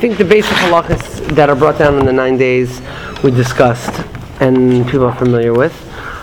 think the basic halachas that are brought down in the 9 days we discussed and people are familiar with.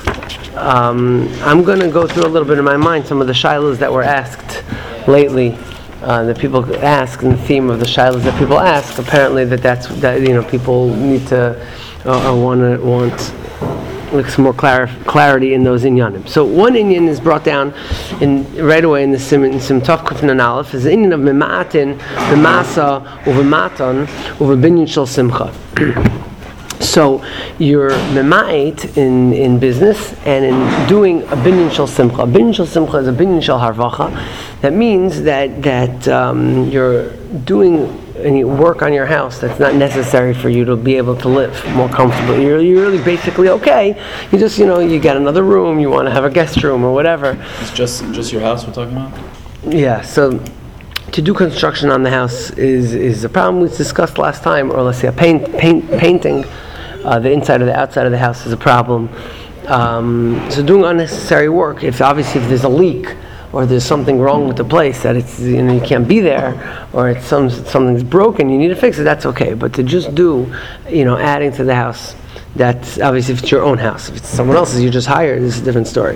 I'm going to go through a little bit in my mind some of the shilas that were asked lately. That people ask, and the theme of the shilas that people ask. Apparently, people need to want like some more clarity in those inyanim. So one inyan is brought down right away in the Tov Kufnan Aleph is the inyan of mema'atin, memasa, uvematan, uvebinyan shel simcha. So you're mema'it in business and in doing a binyan shel simcha. A binyan shel simcha is a binyan shel harvacha. That means that you're doing any work on your house that's not necessary for you to be able to live more comfortably. You're really basically okay. You just you get another room. You want to have a guest room or whatever. It's just your house we're talking about? Yeah. So to do construction on the house is a problem we discussed last time, or let's say painting. The inside or the outside of the house is a problem. So doing unnecessary work, if there's a leak or there's something wrong with the place that it's you can't be there, or it's something's broken, you need to fix it. That's okay. But to just do adding to the house, that's obviously if it's your own house. If it's someone else's, you just hired. This is a different story.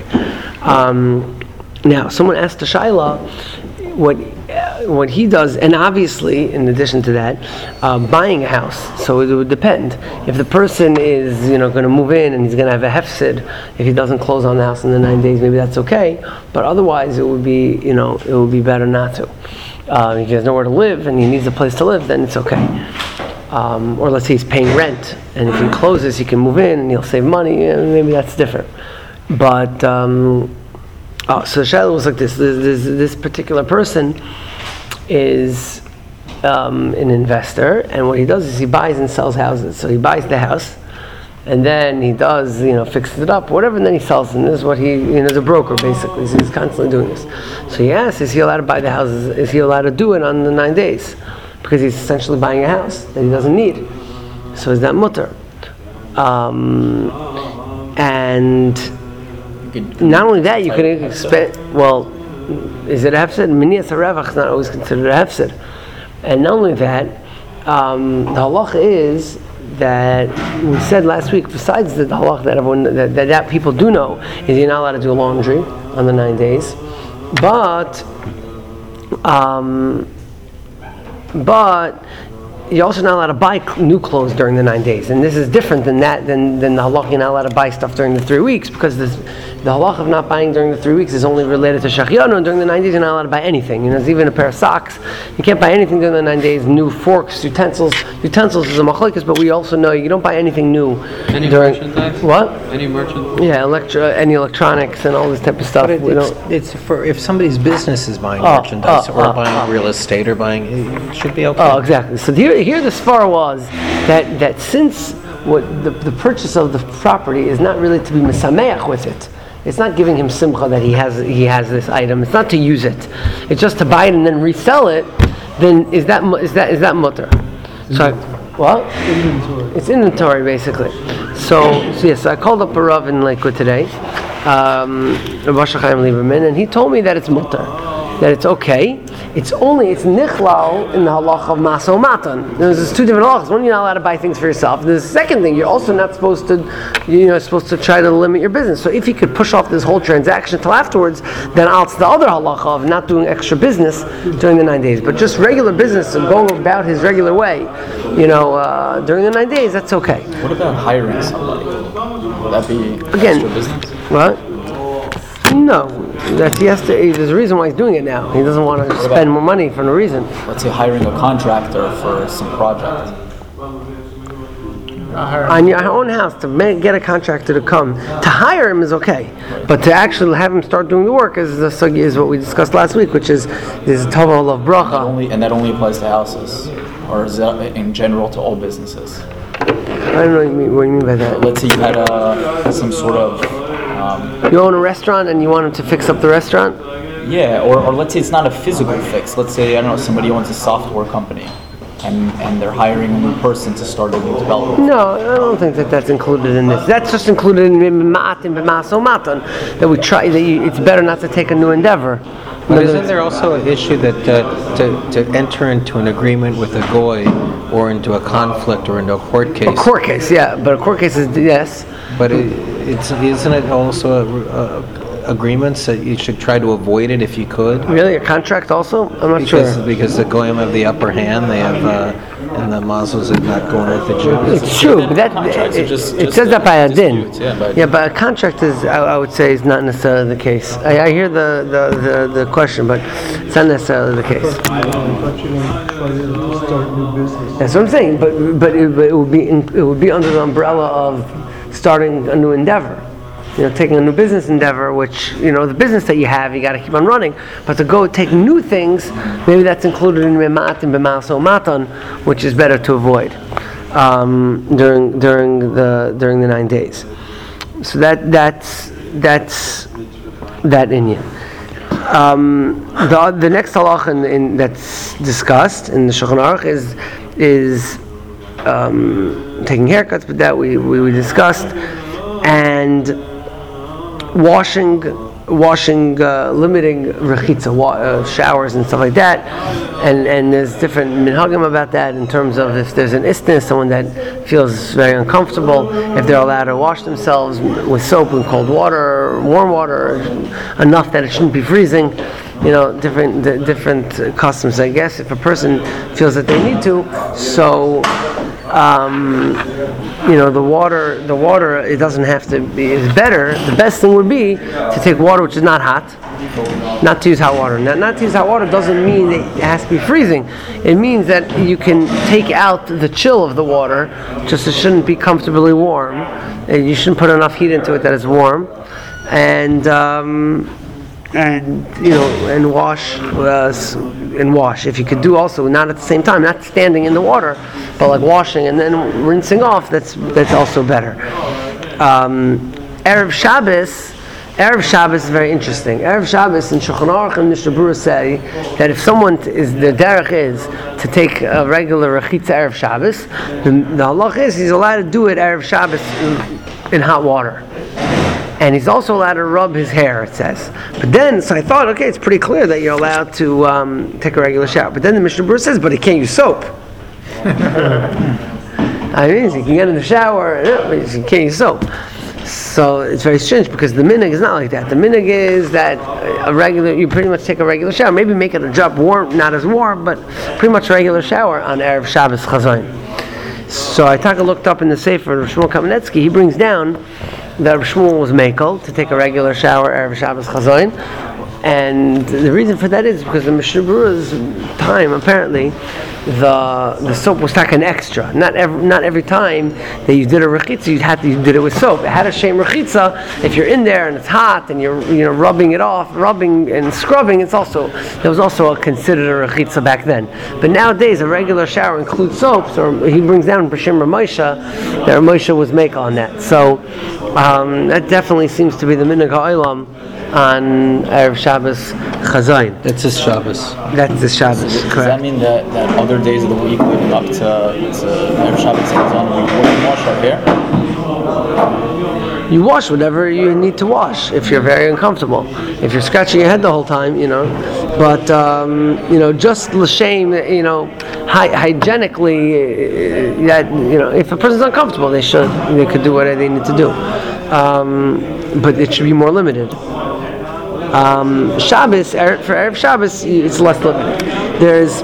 Now, someone asked the Shaila what he does, and obviously, in addition to that, buying a house. So it would depend. If the person is, going to move in and he's going to have a hefsid, if he doesn't close on the house in the 9 days, maybe that's okay. But otherwise, it would be, it would be better not to. If he has nowhere to live and he needs a place to live, then it's okay. Or let's say he's paying rent, and if he closes, he can move in and he'll save money. Maybe that's different. But so the shaila was like this. This particular person is an investor, and what he does is he buys and sells houses. So he buys the house, and then he does, fixes it up, whatever, and then he sells it. And this is what he, is a broker basically. So he's constantly doing this. So he asks, is he allowed to buy the houses? Is he allowed to do it on the 9 days? Because he's essentially buying a house that he doesn't need. So is that mutter? And not only that, you can expect, is it a hefsid? Miniyas harevach is not always considered a hefsid. And not only that, the halacha is that we said last week, besides the halacha that everyone that people do know, is you're not allowed to do laundry on the 9 days. But you're also not allowed to buy new clothes during the 9 days, and this is different than the halacha. You're not allowed to buy stuff during the 3 weeks, because the halacha of not buying during the 3 weeks is only related to shachianu, and during the 9 days you're not allowed to buy anything. There's even a pair of socks. You can't buy anything during the 9 days. New forks, utensils. Utensils is a machlokes, but we also know you don't buy anything new. Any during merchandise? What? Any merchandise? Yeah, any electronics and all this type of stuff. But it's for if somebody's business is buying merchandise or buying real estate or buying, it should be okay. Oh, exactly. So here the svara was that since what the purchase of the property is not really to be misameach with it. It's not giving him simcha that he has this item. It's not to use it. It's just to buy it and then resell it. Then is that mutter? So what? Inventory. It's inventory basically. So I called up a Rav in Lakewood today, Rav Asher Chaim Lieberman, and he told me that it's mutter, that it's okay. It's nichlal in the halacha of maso matan. There's two different halachas. One, you're not allowed to buy things for yourself. And the second thing, you're also not supposed to try to limit your business. So if you could push off this whole transaction till afterwards, then it's the other halacha of not doing extra business during the 9 days. But just regular business and going about his regular way, during the 9 days, that's okay. What about hiring somebody? Would that be extra business? What? No, there's a reason why he's doing it now. He doesn't want to spend more money for no reason. Let's say hiring a contractor for some project. On your own house, to get a contractor to come. To hire him is okay, but to actually have him start doing the work is what we discussed last week, which is Tova of Bracha. And that only applies to houses, or is that in general to all businesses? I don't know what you mean by that. Let's say you had some sort of... you own a restaurant and you want him to fix up the restaurant? Yeah, or let's say it's not a physical fix. Let's say, somebody owns a software company and they're hiring a new person to start a new development. No, I don't think that's included in this. That's just included in Maso Matan, that we try, it's better not to take a new endeavor. But isn't there also an issue that to enter into an agreement with a goy or into a conflict or into a court case. A court case, yeah, but a court case is yes. But isn't it also agreements that you should try to avoid it if you could? Really, a contract also? I'm not sure. Because the Goyim have the upper hand, they have, and the Muslims are not going with the Jews. It's true, but it says that by a din. Yeah, but a contract is, I would say, is not necessarily the case. I hear the question, but it's not necessarily the case. That's what I'm saying. But it would be under the umbrella of starting a new endeavor. Taking a new business endeavor, which, the business that you have, you got to keep on running. But to go take new things, maybe that's included in Memat and B'Maso Matan, which is better to avoid during the 9 days. So that's that Inyan. The next halacha that's discussed in the Shulchan Aruch is taking haircuts, but that we discussed, and washing, limiting rechitza, showers and stuff like that, and there's different minhagim about that in terms of if there's an istinus, someone that feels very uncomfortable, if they're allowed to wash themselves with soap and cold water, or warm water, enough that it shouldn't be freezing. Different customs, I guess. If a person feels that they need to, so. The water, it doesn't have to be, it's better, the best thing would be to take water which is not hot, not to use hot water. Not to use hot water doesn't mean that it has to be freezing. It means that you can take out the chill of the water, just it shouldn't be comfortably warm, and you shouldn't put enough heat into it that it's warm, and wash. If you could do also, not at the same time, not standing in the water, but like washing and then rinsing off, that's also better. Erev Shabbos is very interesting. Erev Shabbos in Shulchan Aruch and Mishnah Berurah say that if someone the derech is to take a regular rechitza Erev Shabbos, the halach is he's allowed to do it Erev Shabbos in hot water. And he's also allowed to rub his hair, it says. But then, so I thought, okay, it's pretty clear that you're allowed to take a regular shower. But then the Mishnah Berurah says, but he can't use soap. I mean, you can get in the shower, but you can't use soap. So it's very strange because the minhag is not like that. The minhag is that you pretty much take a regular shower. Maybe make it a drop warm, not as warm, but pretty much a regular shower on Erev Shabbos Chazayin. So I looked up in the Sefer of Shmuel Kamenetsky. He brings down that Shmuel was mekel to take a regular shower Erev Shabbos Chazayin, and the reason for that is because in Mishnah Berurah's time, apparently, the soap was like an extra. Not every time that you did a rechitza, you did it with soap. It had a shame rechitza. If you're in there and it's hot and you're rubbing it off, rubbing and scrubbing, there was also considered a rechitza back then. But nowadays, a regular shower includes soap. So he brings down B'Shem Ramosha that Ramosha was make on that. So that definitely seems to be the minhag ha'olam on Erev Shabbos Chazayin. That's his Shabbos. That's the Shabbos, correct. Does that mean that other days of the week leading up to Erev Shabbos Chazayin, we wouldn't wash our hair? You wash whatever you need to wash if you're very uncomfortable. If you're scratching your head the whole time, But just l'shem, hygienically, that if a person's uncomfortable, they could do whatever they need to do. But it should be more limited. Shabbos, for Erev Shabbos, it's less limited. There's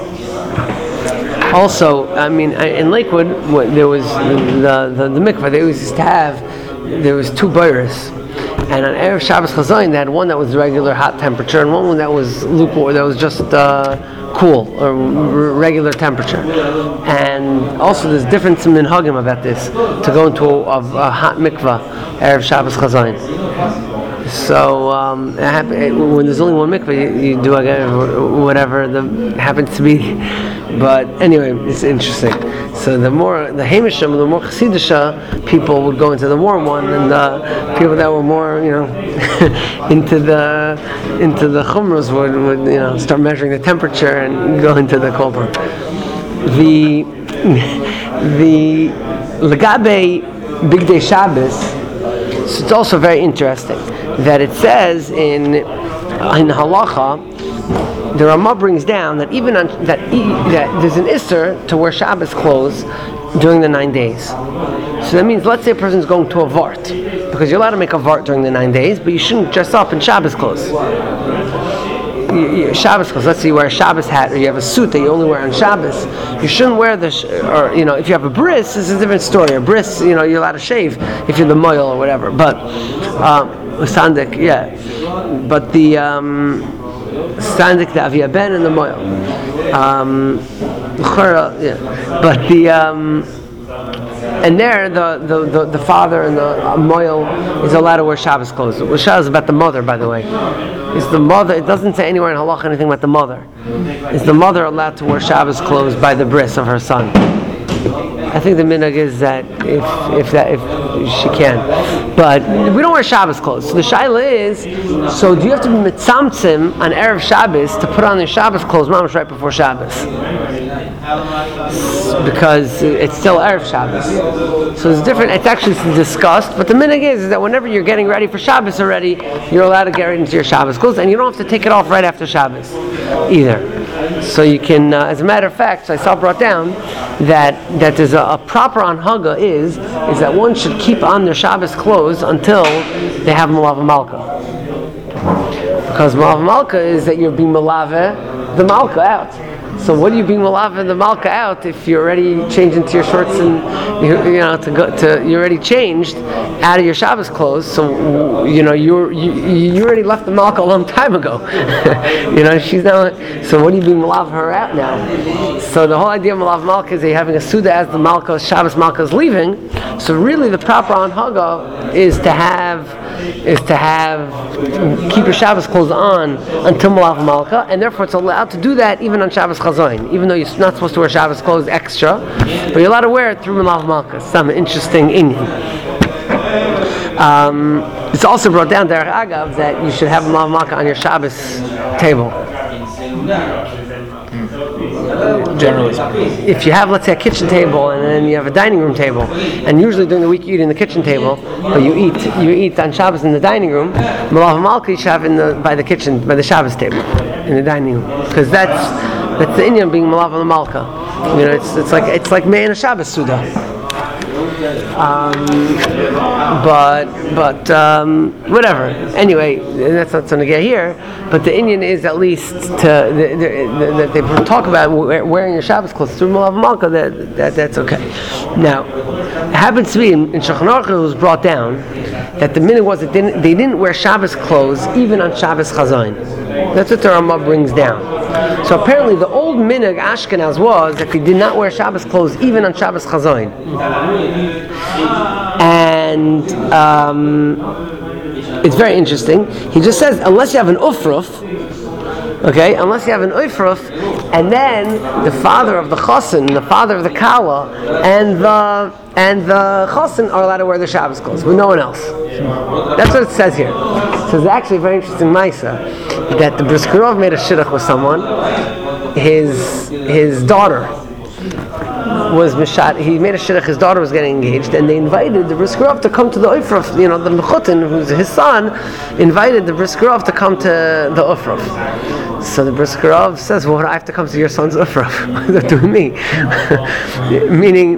also, in Lakewood, there was the mikvah. They always used to have. There was 2 boiras, and on Erev Shabbos Chazayin, they had one that was regular hot temperature and one that was lukewarm, that was just cool or regular temperature. And also, there's difference in minhagim about this to go into a hot mikvah Erev Shabbos Chazayin. So when there's only one mikvah, you do whatever happens to be. But anyway, it's interesting. So the Hamishim, the more Chassidisha people would go into the warm one, and the people that were more, into the chumras would start measuring the temperature and go into the cold one. The Legabe Big Day Shabbos. So it's also very interesting that it says in halacha the Ramah brings down that even on, that there's an isser to wear Shabbos clothes during the 9 days. So that means, let's say a person's going to a vart, because you're allowed to make a vart during the 9 days, but you shouldn't dress up in Shabbos clothes. Shabbos clothes. Let's say you wear a Shabbos hat, or you have a suit that you only wear on Shabbos. You shouldn't wear or if you have a bris, this is a different story. A bris, you're allowed to shave if you're the moil or whatever. But sandik, yeah. But the sandik, the avia ben, and the moil. Yeah. But the and there the father and the moil is allowed to wear Shabbos clothes. The Shabbos is about the mother, by the way. Is the mother? It doesn't say anywhere in Halakha anything about the mother. Is the mother allowed to wear Shabbos clothes by the bris of her son? I think the minhag is that if she can, but we don't wear Shabbos clothes. So the shaila is: so do you have to be mitzamtzim on erev Shabbos to put on your Shabbos clothes, mamash, right before Shabbos? Because it's still erev Shabbos. So it's different. It's actually discussed, but the minhag is that whenever you're getting ready for Shabbos already, you're allowed to get into your Shabbos clothes, and you don't have to take it off right after Shabbos either. So you can, as a matter of fact, so I saw brought down that there's a proper anhaga is that one should keep on their Shabbos clothes until they have Malava Malka. Because Malava Malka is that you're being Malava the Malka out. So what are you being Malava the Malka out if you're already changed into your shorts and you're already changed out of your Shabbos clothes? So you already left the Malka a long time ago. She's now. So what are you being Malava her out now? So the whole idea of Malava Malka is that you're having a Suda as the Malka, Shabbos Malka is leaving. So really the proper anhaga is to keep your Shabbos clothes on until Malava Malka, and therefore it's allowed to do that even on Shabbos Chazoin, even though you're not supposed to wear Shabbos clothes extra, but you're allowed to wear it through Malava Malka. Some interesting inyan. It's also brought down Derech Agav that you should have Malava Malka on your Shabbos table. Generally speaking. If you have, let's say, a kitchen table and then you have a dining room table, and usually during the week you eat in the kitchen table, but you eat on Shabbos in the dining room, Malava Malka you should have by the Shabbos table, in the dining room, because that's the inyan being Malava Malka. It's like Me'en Shabbos Suda. But whatever. Anyway, that's not something to get here. But the inyan is at least that they talk about wearing your Shabbos clothes through Malava Malka. That's okay. Now, it happens to be in Shulchan Aruch it was brought down that the minhag was that they didn't wear Shabbos clothes even on Shabbos Chazayin. That's what the Ramah brings down. So apparently the old minhag Ashkenaz was that they did not wear Shabbos clothes even on Shabbos Chazayin. And it's very interesting. He just says, unless you have an ufruf, and then the father of the chosin, the father of the kala, and the chosin are allowed to wear their Shabbos clothes, but no one else. That's what it says here. So it's actually a very interesting maisa that the Bris Karov made a shidduch with someone. His daughter was Mishat. He made a shidduch. His daughter was getting engaged, and they invited the Bris Karov to come to the Ofruf. The Mechutin, who's his son, invited the Bris Karov to come to the Ofruf. So the Bris Karov says, "Well, I have to come to your son's Ofruf." What does that do with me? meaning,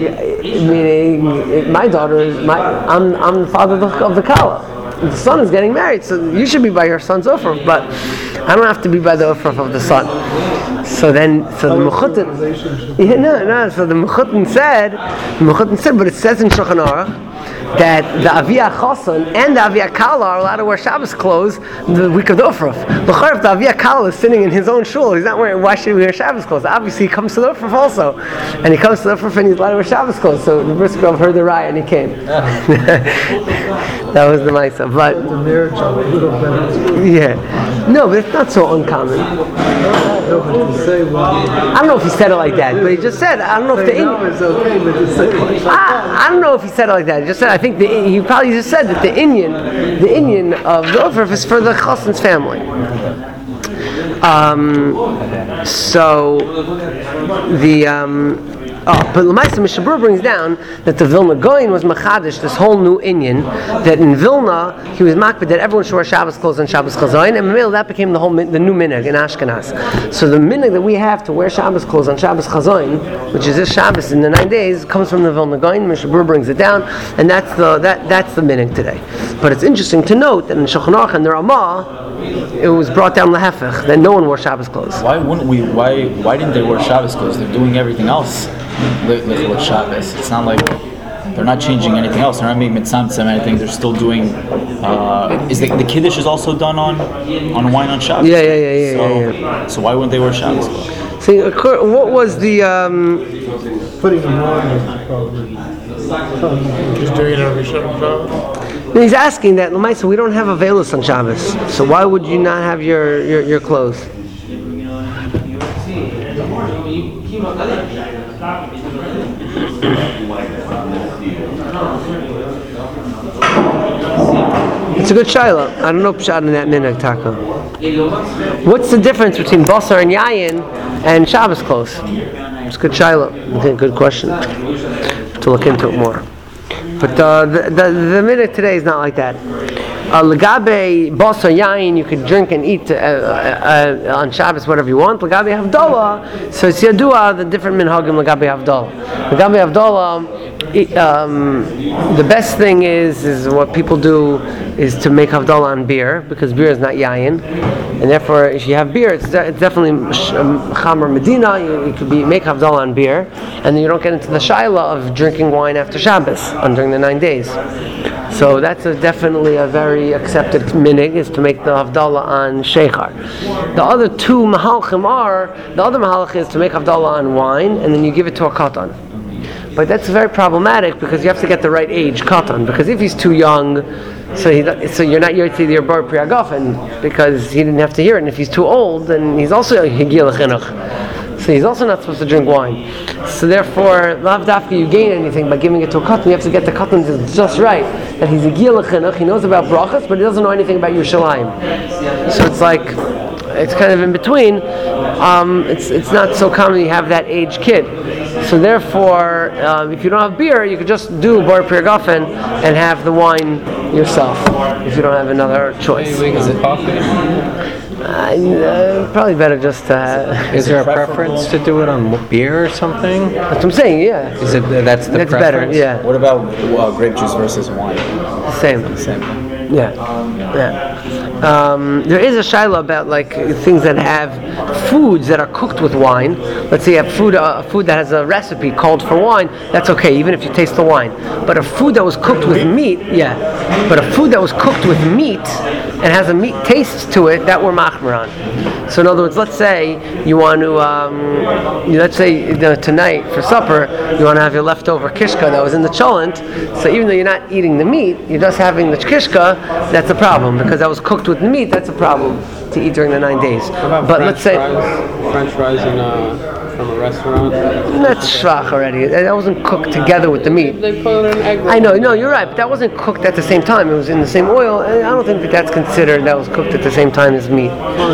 my daughter is I'm the father of the Kala. The son is getting married, so you should be by your son's Ofruf, but I don't have to be by the Ofruf of the son. So the Mechutin, so the Mechutin said, but it says in Shulchan Aruch that the Avia Choson and the Avia Kala are allowed to wear Shabbos clothes the week of the Ofruf. L'chor, if the Avia Kala is sitting in his own shul, he's not wearing. Why should he wear Shabbos clothes? Obviously, he comes to the Ofruf also, and he comes to the Ofruf and he's allowed to wear Shabbos clothes. So the Bris Karov heard the raya and he came. That was the Maisa, but the marriage of a little better. Yeah, no, but it's not so uncommon. I don't know if he said it like that, but he just said, I don't know if the it's okay, but to say like I don't know if he said it like that. He just said, I think he probably just said that the inyan of the Ofruf is for the Chassan's family. So the But Lamaisa Mishnah Berurah brings down that the Vilna Gaon was machadish this whole new inyan that in Vilna he was makbid that everyone should wear Shabbos clothes on Shabbos Chazayin, and Mamil that became the new minhag in Ashkenaz. So the minhag that we have to wear Shabbos clothes on Shabbos Chazayin, which is this Shabbos in the 9 days, comes from the Vilna Gaon. Mishnah Berurah brings it down, and that's the minhag today. But it's interesting to note that in Shulchan Aruch and the Ramah, it was brought down lehefech that no one wore Shabbos clothes. Why wouldn't we? Why didn't they wear Shabbos clothes? They're doing everything else with Shabbos. It's not like they're not changing anything else. They're not making mitzamtzem anything. They're still doing. Is the kiddush is also done on wine on Shabbos? Yeah. So why wouldn't they wear Shabbos clothes? See, what was the? Putting them on is probably. Just doing it every Shabbat. He's asking that Lamaisa, we don't have Avelos on Shabbos, so why would you not have your clothes? It's a good shaila. I don't know pshat in that minhag taka. What's the difference between basar and yayin and Shabbos clothes? It's a good shaila. Okay, good question. To look into it more. But the minhag today is not like that. Legabe basar yayin, you could drink and eat on Shabbos whatever you want. Legabe havdalah, so it's yadua the different minhagim legabe havdalah. Legabe havdalah, the best thing is what people do is to make havdalah on beer, because beer is not yayin, and therefore if you have beer, it's definitely chamer medina. You could make havdalah on beer, and then you don't get into the shaila of drinking wine after Shabbos during the 9 days. So that's definitely a very accepted minhag, is to make the havdalah on sheikhar. The other two mahalchim the other mahalach is to make havdalah on wine, and then you give it to a katan. But that's very problematic because you have to get the right age katan. Because if he's too young, so you're not yotzei your bar priagafen because he didn't have to hear it. And if he's too old, then he's also higil chinuch. So he's also not supposed to drink wine. So therefore, lav dafka you gain anything by giving it to a katan. You have to get the katan just right. That he's higil chinuch. He knows about brachas, but he doesn't know anything about Yerushalayim. So it's like, it's kind of in between. It's not so common you have that age kid. So therefore, if you don't have beer, you could just do bar priagafen and have the wine yourself if you don't have another choice. Is it coffee? Probably better just to have. Is there a preference to do it on beer or something? That's what I'm saying, yeah. Is it that's That's preference? better, yeah. What about grape juice versus wine? Same. Yeah. There is a shaila about like things that have foods that are cooked with wine. Let's say you have food that has a recipe called for wine. That's okay, even if you taste the wine. But a food that was cooked with meat, But a food that was cooked with meat and has a meat taste to it, that we're machmer on. So in other words, let's say you want to, tonight for supper you want to have your leftover kishka that was in the cholent. So even though you're not eating the meat, you're just having the kishka. That's a problem because that was cooked with meat. That's a problem to eat during the 9 days. But let's say French fries from a restaurant. That's shvach already. That wasn't cooked together with the meat. They put it in egg roll. I know, no, you're right, but that wasn't cooked at the same time. It was in the same oil. And I don't think that's considered that was cooked at the same time as meat.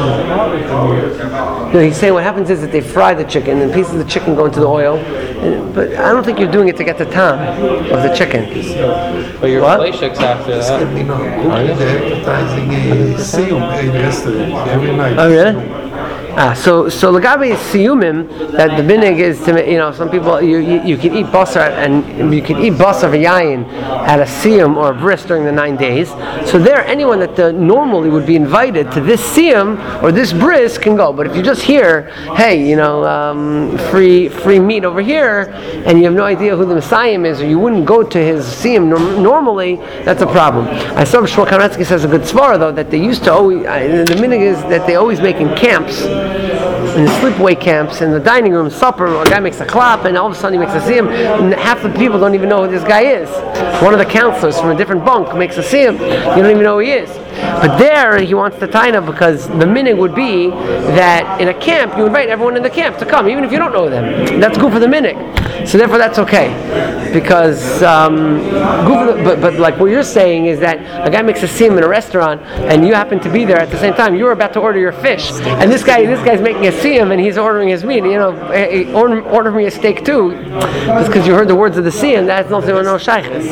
No, he's saying what happens is that they fry the chicken and pieces of the chicken go into the oil. But I don't think you're doing it to get the tam of the chicken. But your What? fleishiks after that. They're advertising a siyum yesterday, every night. Oh, really? So legabe siyumim, that the minhag is to, some people you can eat basar and you can eat basar v'yayin at a siyum or a bris during the 9 days. So there, anyone that normally would be invited to this siyum or this bris can go. But if you just hear, hey, free meat over here, and you have no idea who the Messiah is, or you wouldn't go to his siyum normally, that's a problem. I saw Shmuel Kamenetsky says a good svara though that they used to always. The minhag is that they always make in camps. In the sleepaway camps, in the dining room, supper, a guy makes a clap, and all of a sudden he makes a siyum, and half the people don't even know who this guy is. One of the counselors from a different bunk makes a siyum, you don't even know who he is. But there, he wants the taina because the minhag would be that in a camp, you invite everyone in the camp to come, even if you don't know them. That's good for the minhag. So therefore, that's okay, because but like what you're saying is that a guy makes a siyum in a restaurant, and you happen to be there at the same time. You're about to order your fish, and this guy's making a siyum, and he's ordering his meat. Hey, order me a steak too, just because you heard the words of the siyum. That's not no shaykhs.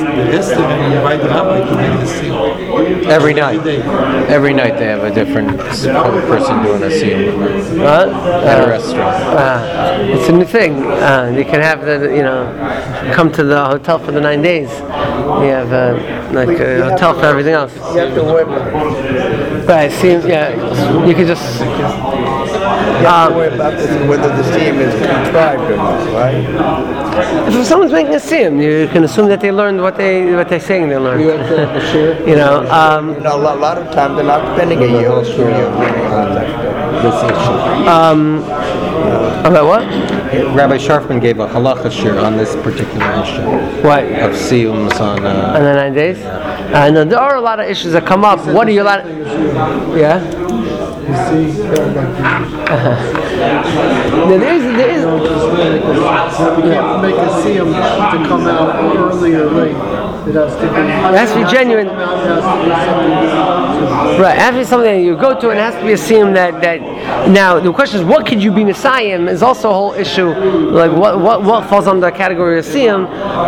Every night. Every night they have a different person doing a siyum at a restaurant. It's a new thing. You can have come to the hotel for the 9 days. You have a hotel for everything else. You have to worry about Right. Siyum, yeah. You could just. whether the siyum is contrived or not, right? If someone's making a siyum, you can assume that they learned what they're saying they learned. A lot of times they're not depending on you on this issue. About what? Rabbi Sharfman gave a halacha shir on this particular issue What? of siyums on. On the 9 days? No, there are a lot of issues that come up. What are you allowed? Yeah. You see, There is. you can't make a siyum to come out early or late. It has to be genuine. Right, it has to be something that you go to, and it has to be a siyum that. Now the question is, what could you be Messiah? Is also a whole issue. Like what falls under the category of siyum,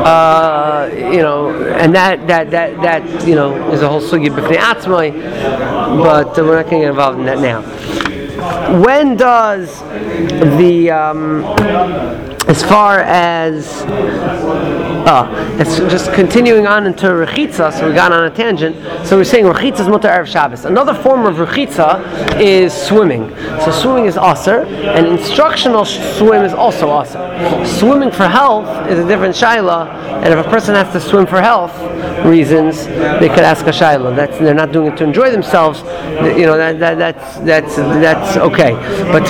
and that is a whole sugi b'fnei atzmai. But we're not going to get involved in that now. When does the as far as it's just continuing on into Rechitza, so we got on a tangent. So we're saying Rechitza is Mutar Erev Shabbos. Another form of Rechitza is swimming. So swimming is Aser, and instructional swim is also Aser. Swimming for health is a different Shaila, and if a person has to swim for health reasons, they could ask a Shaila. They're not doing it to enjoy themselves. That's okay. But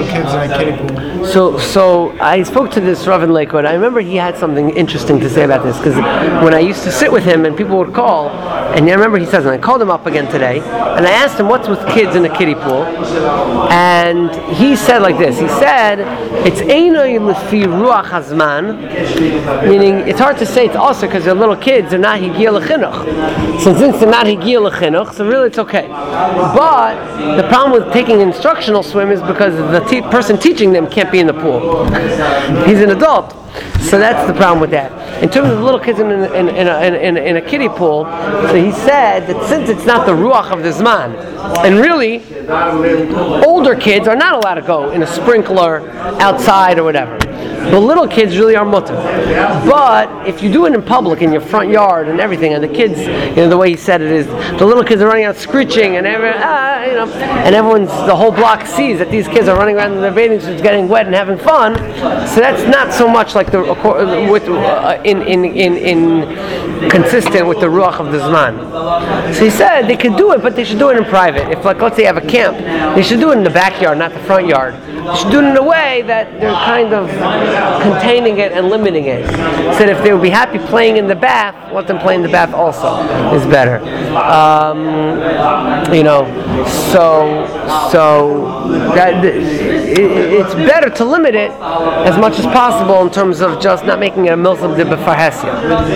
so I spoke to this Rav in Lakewood. I remember he had something interesting to say about this, because when I used to sit with him and people would call, and I remember he says, and I called him up again today, and I asked him what's with kids in a kiddie pool, and he said like this. He said it's Einoi Lefi Ruach Hazman, meaning it's hard to say it's also because they're little kids, they're not Higia L'Chinuch. So since they're not Higia L'Chinuch, so really it's okay. But the problem with taking instructional swim is because the person teaching them can't be in the pool. He's an adult. So that's the problem with that. In terms of little kids in a kiddie pool, so he said that since it's not the ruach of the zman, and really, older kids are not allowed to go in a sprinkler outside or whatever. The little kids really are mutter. But if you do it in public, in your front yard and everything, and the kids, the way he said it is, the little kids are running out screeching, and and the whole block sees that these kids are running around in their bathing suits, getting wet and having fun. So that's not so much like consistent with the ruach of the zman. So he said they could do it, but they should do it in private. If, like, let's say you have a camp, they should do it in the backyard, not the front yard. They should do it in a way that they're kind of containing it and limiting it. So that if they would be happy playing in the bath, let them play in the bath also is better. So that it's better to limit it as much as possible in terms of just not making it a milsam de b'farhesia.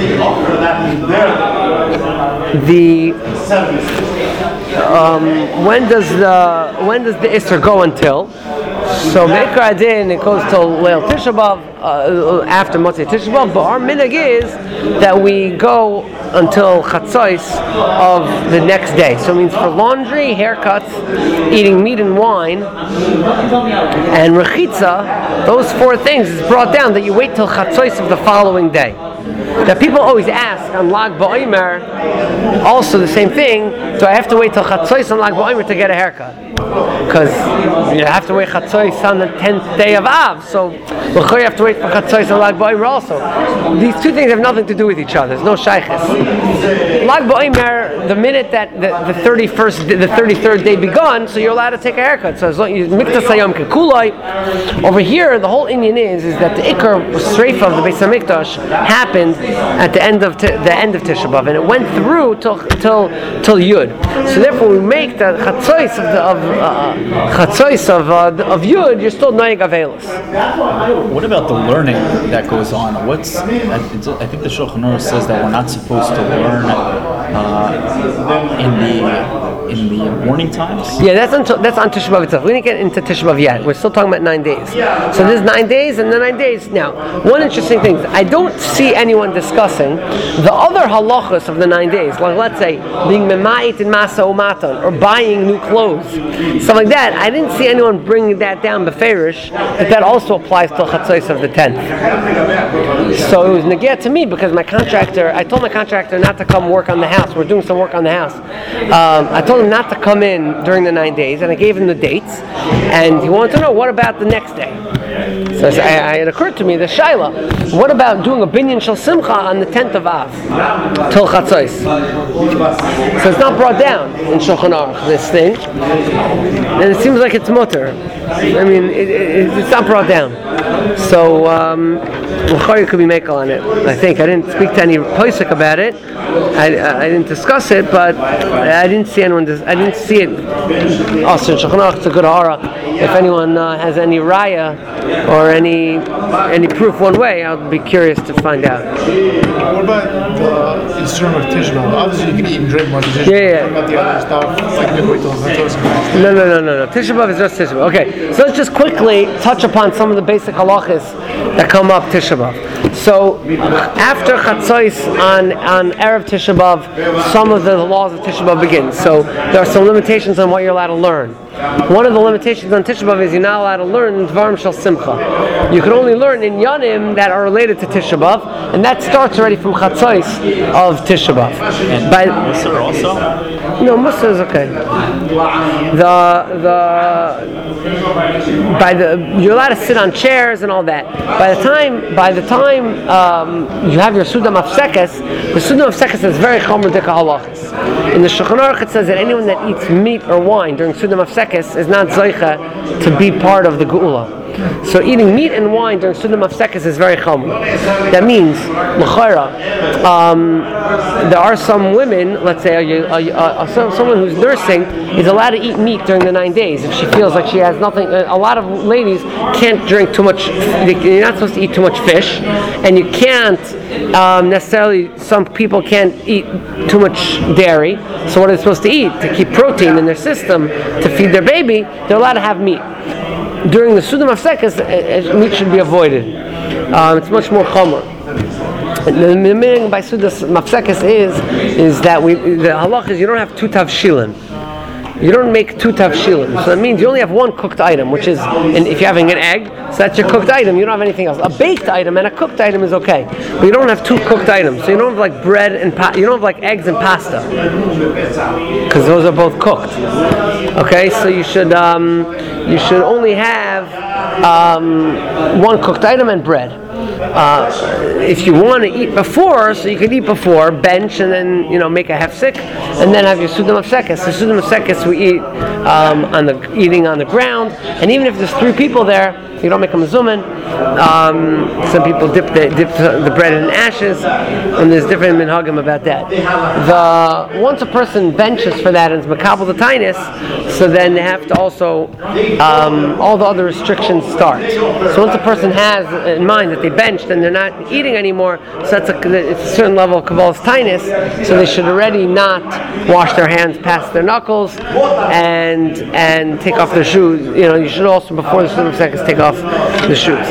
When does the Isser go until? So Meikar Adin, it goes till Leil Tisha B'Av, after Motzei Tisha B'Av, but our minhag is that we go until Chatzos of the next day. So it means for laundry, haircuts, eating meat and wine, and Rechitza, those four things is brought down that you wait till Chatzos of the following day. Now people always ask on Lag BaOmer, also the same thing, do I have to wait till Chatzos on Lag BaOmer to get a haircut? Because you have to wait Chatzos on the 10th day of Av, so you have to wait for Chatzos on Lag BaOmer also. These two things have nothing to do with each other. There's no shaykhis. Lag BaOmer, the minute that the 33rd day begun, so you're allowed to take a haircut. So as long as you miktas hayom kekulai, over here the whole Indian is that the ikar streifa of the Beis Hamikdash happened at the end of Tisha B'Av, and it went through till Yud. So therefore, we make the chatzos Chatzos of Yud, you're still Noeg Avelis. What about the learning that goes on? I think the Shulchan Aruch says that we're not supposed to learn in the morning times. Yeah, that's on Tisha B'Av itself. We didn't get into Tisha B'Av yet. We're still talking about 9 days. So there's 9 days and the 9 days. Now, one interesting thing, I don't see anyone discussing the other halachas of the 9 days. Like, let's say, being memait in masa umatan, or buying new clothes. Stuff like that. I didn't see anyone bringing that down beferish, that also applies to Chatzos of the 10th. So it was negeh to me because I told my contractor not to come work on the house. We're doing some work on the house. I told him not to come in during the 9 days, and I gave him the dates, and he wanted to know, what about the next day? So it occurred to me, the shaila, what about doing a binyan shel simcha on the 10th of Av, till Chatzos? So it's not brought down in Shulchan Aruch, this thing, and it seems like it's mutter. I mean, it's not brought down. So, L'chari could be mekel on it. I think I didn't speak to any posek about it. I didn't discuss it, but I didn't see anyone. I didn't see it. Also, Shulchan Aruch, it's a good hara. If anyone has any raya or any proof one way, I'll be curious to find out. What about the instrument of Tisha B'Av? Obviously, you can eat and drink more than Tisha B'Av. Yeah. What about the other stuff? It's like midway till Chatzos. No. Tisha B'Av is just Tisha B'Av. Okay, so let's just quickly touch upon some of the basic halachas that come up Tisha B'Av. So after Chatzos on Erev Tisha B'Av, some of the laws of Tisha B'Av begin. So there are some limitations on what you're allowed to learn. One of the limitations on Tisha B'Av is you're not allowed to learn Dvarim Shel Simcha. You can only learn in Yanim that are related to Tisha B'Av, and that starts already from Chatzos of Tisha B'Av. And Musar also? No, Musar is okay. You're allowed to sit on chairs and all that. By the time you have your Suda Mafsekes, the Suda Mafsekes is very chomer dika halachas. In the Shulchan Aruch it says that anyone that eats meat or wine during Suda Mafsekes is not zoicha to be part of the Geula. So eating meat and wine during Suda Mafsekes is very chomer. That means, l'chayra, there are some women, let's say someone who's nursing is allowed to eat meat during the 9 days if she feels like she has nothing. A lot of ladies can't drink too much. You're not supposed to eat too much fish, and you can't necessarily. Some people can't eat too much dairy. So what are they supposed to eat to keep protein in their system to feed their baby? They're allowed to have meat. During the Suda Mafsekes, meat should be avoided. It's much more chomer. The meaning by Suda Mafsekes is that the halach is you don't have two tavshilin. You don't make two tavshilin. So that means you only have one cooked item, which is, and if you're having an egg, so that's your cooked item. You don't have anything else. A baked item and a cooked item is okay, but you don't have two cooked items. So you don't have like bread and you don't have like eggs and pasta, because those are both cooked. Okay, so you should only have one cooked item and bread. If you want to eat before, so you can eat before, bench, and then make a hefsek, and then have your Suda Mafsekes. The Suda Mafsekes we eat eating on the ground, and even if there's 3 people there, you don't make a mezumin. Some people dip the bread in ashes, and there's different minhagim about that. Once a person benches for that and is makabel the tainis, so then they have to also all the other restrictions start. So once a person has in mind that they benched and they're not eating anymore, so it's a certain level of kabbalah's tainis, so they should already not wash their hands past their knuckles and take off their shoes. You should also, before the Suda Mafsekes, take off the shoes.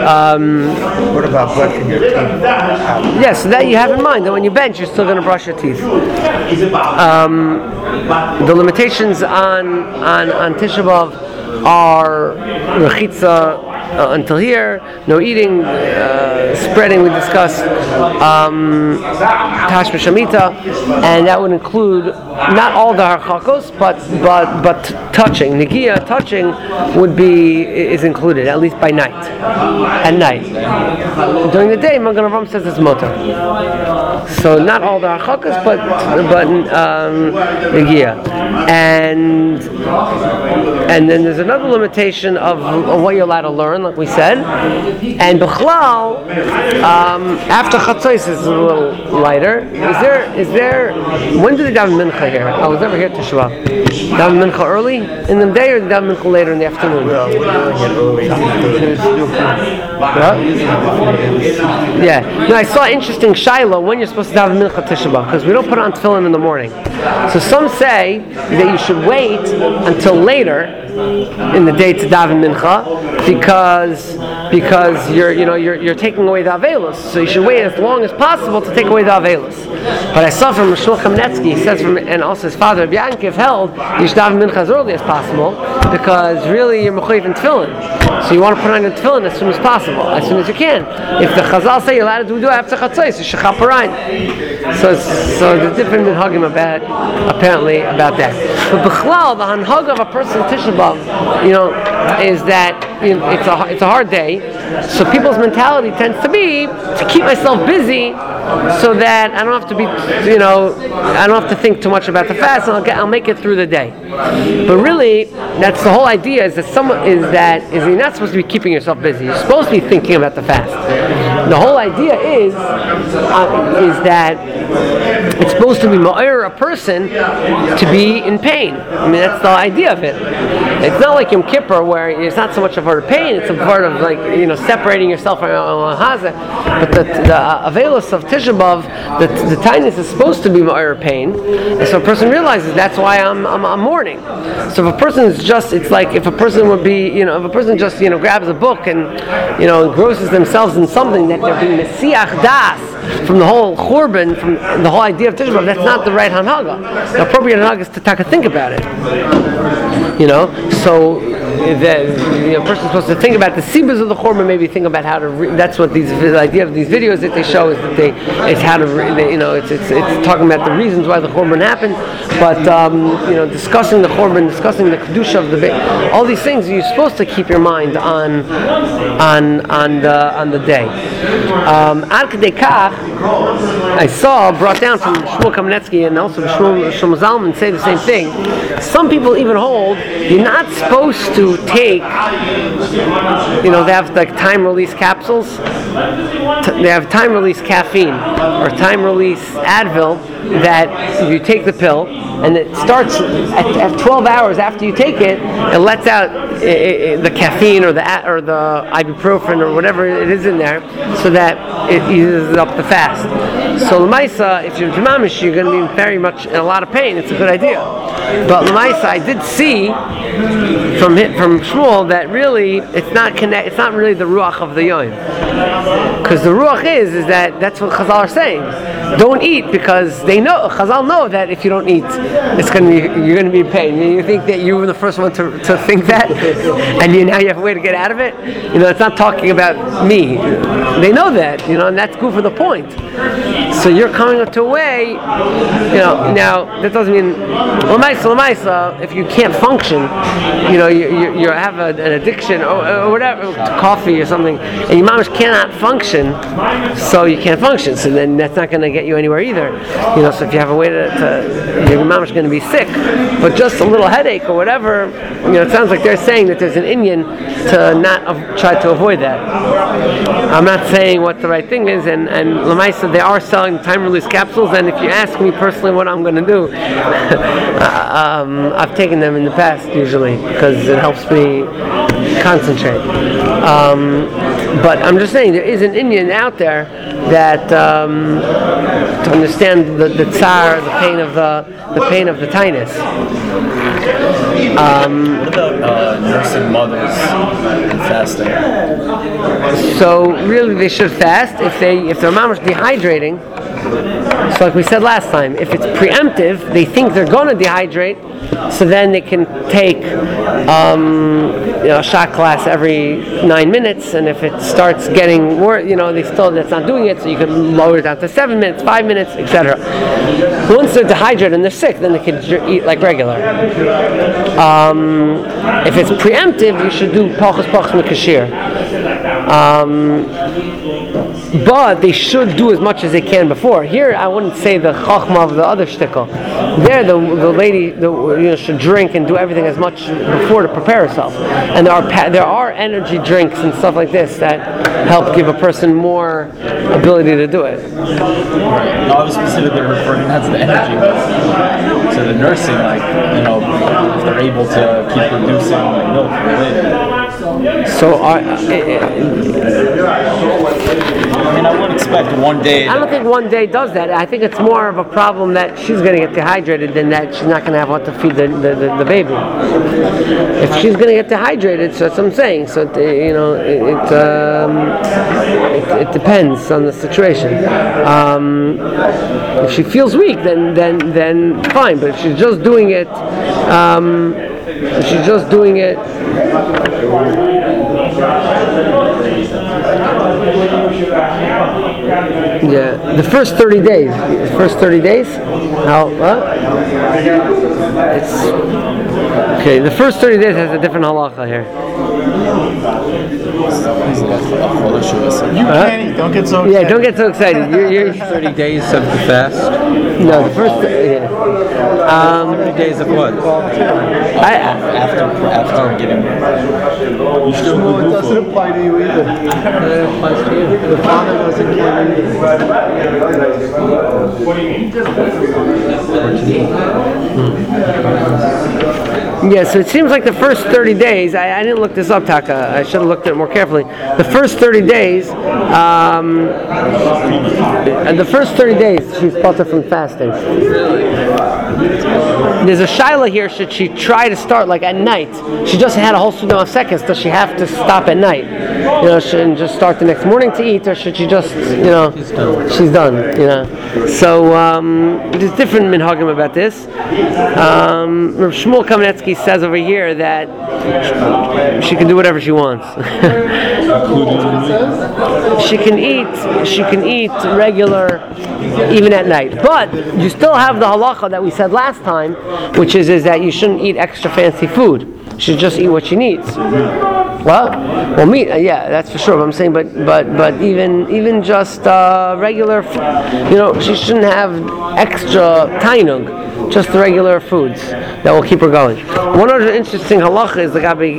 What about brushing your teeth? Yes, so that you have in mind that when you bench, you're still going to brush your teeth. The limitations on Tisha B'Av are rechitza until here, no eating, spreading. We discussed tash b'shamita, and that would include not all the harchakos, but touching. Negiah, touching is included at least by night. At night, during the day, Magen Avraham says it's motor. So not all the harchakas, but Negia. And then there's another limitation of what you're allowed to learn, like we said. And Bichlal, after Chatzos is a little lighter. Is there? When do they daven mincha here? I was never here to Shua. Daven mincha early in the day, or daven mincha later in the afternoon? Yeah. No, I saw interesting Shiloh when you're supposed to daven mincha Tisha B'Av, because we don't put on tefillin in the morning. So some say that you should wait until later in the day to daven mincha because you're taking away the avelos. So you should wait as long as possible to take away the avelos. But I saw from Shmuel Kamenetsky, he says and also his father Rabbi Yankiv held you should daven mincha as early as possible because really you're mechuyev in tefillin. So you want to put on your tefillin as soon as possible, as soon as you can. If the Chazal say you're allowed to do it after Chatzos, you should chaparayim. So there's different minhagim apparently about that. But b'chlal, the hanhag of a person in Tisha B'Av, is that it's a hard day. So people's mentality tends to be to keep myself busy, so that I don't have to be, I don't have to think too much about the fast, and I'll make it through the day. But really, that's the whole idea: is that you're not supposed to be keeping yourself busy. You're supposed to be thinking about the fast. The whole idea is that it's supposed to be ma'ir a person to be in pain. I mean, that's the idea of it. It's not like Yom Kippur where it's not so much a part of pain; it's a part of separating yourself from Hazeh. But the avelos of Tisha B'Av, the tightness is supposed to be ma'ir pain, and so a person realizes that's why I'm mourning. So if a person is just, it's like if a person would be, if a person just grabs a book and engrosses themselves in something that they're being mesiach das from the whole churban, from the whole idea of Tisha B'Av, that's not the right hanhaga. The appropriate hanhaga is to think about it. So the person's supposed to think about the sibas of the churban, maybe think about how to. That's what the idea of these videos that they show is that it's how to. It's talking about the reasons why the churban happened, but discussing the churban, discussing the kedusha of the all these things. You're supposed to keep your mind on the day. Ad Kedei Kach, I saw brought down from Shmuel Kamenetsky and also Shlomo Zalman say the same thing. Some people even hold you're not supposed to take. They have like time release capsules. They have time release caffeine or time release Advil that if you take the pill and it starts at 12 hours after you take it, it lets out the caffeine or the ibuprofen or whatever it is in there, so that it eases up the fast. So l'maisa, if you're mamish, you're going to be very much in a lot of pain. It's a good idea. But l'maisa, I did see from Shmuel that really it's not really the ruach of the yom, because the ruach is that's what Chazal are saying. Don't eat, because Chazal know that if you don't eat, you're going to be in pain. You think that you were the first one to think that, and now you have a way to get out of it. It's not talking about me. They know that, and that's good for the point. So you're coming up to a way, now that doesn't mean l'maisa, if you can't function, you have an addiction or whatever, to coffee or something, and your mamish cannot function, so you can't function. So then that's not going to get you anywhere either. So if you have a way to your mamish going to be sick, but just a little headache or whatever, it sounds like they're saying that there's an inyan to not try to avoid that. I'm not saying what the right thing is, and l'maisa, they are selling time release capsules, and if you ask me personally what I'm going to do, I've taken them in the past usually because it helps me concentrate. But I'm just saying there is an Indian out there that to understand the tsar, the pain of the tinus. What about nursing mothers and fasting? So really, they should fast if their mom is dehydrating. So like we said last time, if it's preemptive, they think they're going to dehydrate, so then they can take a shot glass every 9 minutes, and if it starts getting worse, that's not doing it, so you can lower it down to 7 minutes, 5 minutes, etc. Once they're dehydrated and they're sick, then they can eat like regular. If it's preemptive, you should do pachas mikashir. but they should do as much as they can before. Here, I wouldn't say the chachma of the other shtickle. There, the lady should drink and do everything as much before to prepare herself. And there are energy drinks and stuff like this that help give a person more ability to do it. Right. No, I was specifically referring not to the energy, but to the nursing. Like, if they're able to keep producing milk related. So I would expect one day. I don't think one day does that. I think it's more of a problem that she's going to get dehydrated than that she's not going to have what to feed the baby. If she's going to get dehydrated, so that's what I'm saying. So it depends on the situation. If she feels weak, then fine. But if she's just doing it, yeah, the first 30 days. Now, it's okay. The first 30 days has a different halacha here. You can't eat. Don't get so excited. Yeah, don't get so excited. You're 30 days of the fast? no, the first. 30 days of what? After getting. No, it doesn't apply to you either. It applies to you. The father doesn't care either. Yeah, so it seems like the first 30 days, I didn't look this up, Taka, I should have looked at it more carefully. The first 30 days, she's potter from fasting. There's a shaila here, should she try to start like at night? She just had a whole sunnah of seconds, does she have to stop at night? Shouldn't just start the next morning to eat, or should she just, she's done, So, there's different minhagim about this. Rav Shmuel Kamenetsky says over here that she can do whatever she wants. She can eat regular even at night. But you still have the halacha that we said last time, which is that you shouldn't eat extra fancy food. You should just eat what she needs. What? Well, meat, yeah, that's for sure. But I'm saying, but even just regular, she shouldn't have extra tainug. Just the regular foods that will keep her going. One other interesting halacha is the gabe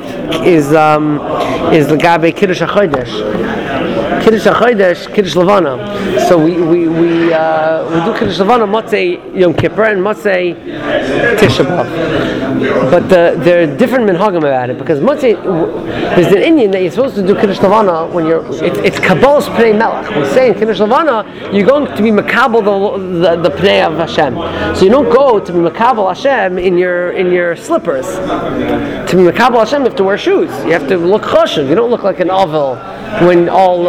kiddush hachodesh. Kiddush hachodesh, kiddush levana. So we do kiddush levana Motzei Yom Kippur and Motzei Tisha B'av. But there are different minhagim about it, because Motzei, there's an Indian that you're supposed to do kiddush levana when it's kabbalas pnei melech. We say in kiddush levana you're going to be makabel the pnei of Hashem. So you don't go to be makabel Hashem in your slippers. To be makabel Hashem, you have to wear shoes. You have to look choshev. You don't look like an ovel when all.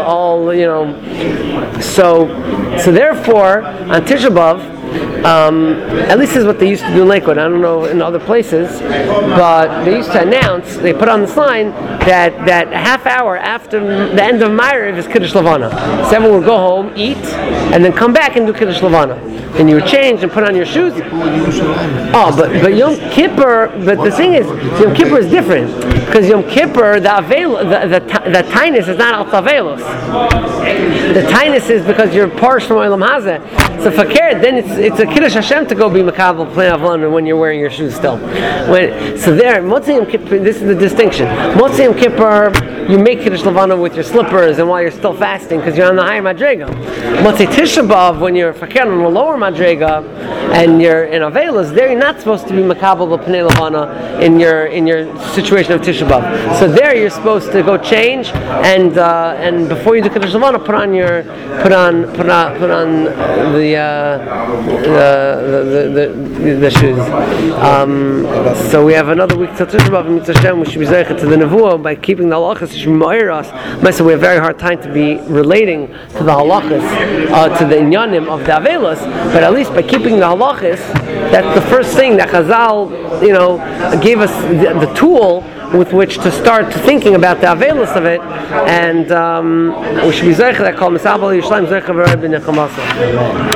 So therefore on Tisha B'av, at least this is what they used to do in Lakewood. I don't know in other places, but they used to announce. They put on the sign that a half hour after the end of Ma'ariv is Kiddush Levana. So everyone would go home, eat, and then come back and do Kiddush Levana. And you would change and put on your shoes. Oh, but Yom Kippur. But the thing is, Yom Kippur is different, because Yom Kippur the tainus is not al tavelos. The tainus is because you're parshed from Olam Hazeh. So fakir, then it's a Kiddush Hashem to go be makabel pnei avon when you're wearing your shoes still. So there, Motzei Yom Kippur, this is the distinction. Motzei Yom Kippur, you make Kiddush Levana with your slippers and while you're still fasting because you're on the higher madrega. Motzei Tisha B'av, when you're fakir on the lower madrega and you're in avelas, there you're not supposed to be makabel pnei Levana in your situation of Tisha B'av. So there you're supposed to go change and before you do Kiddush Levana, put on the shoes. So we have another week till Tisha B'av. Mitzvah Hashem, we should be zeichet to the nevuah by keeping the halachas. It should be ma'ir us. So we have a very hard time to be relating to the halachas, to the inyanim of the avelos. But at least by keeping the halachas, that's the first thing that Chazal, gave us the tool with which to start thinking about the avelos of it, and we should be zeichet that called Misabel Yishleim zeichet v'rei b'nechamasa.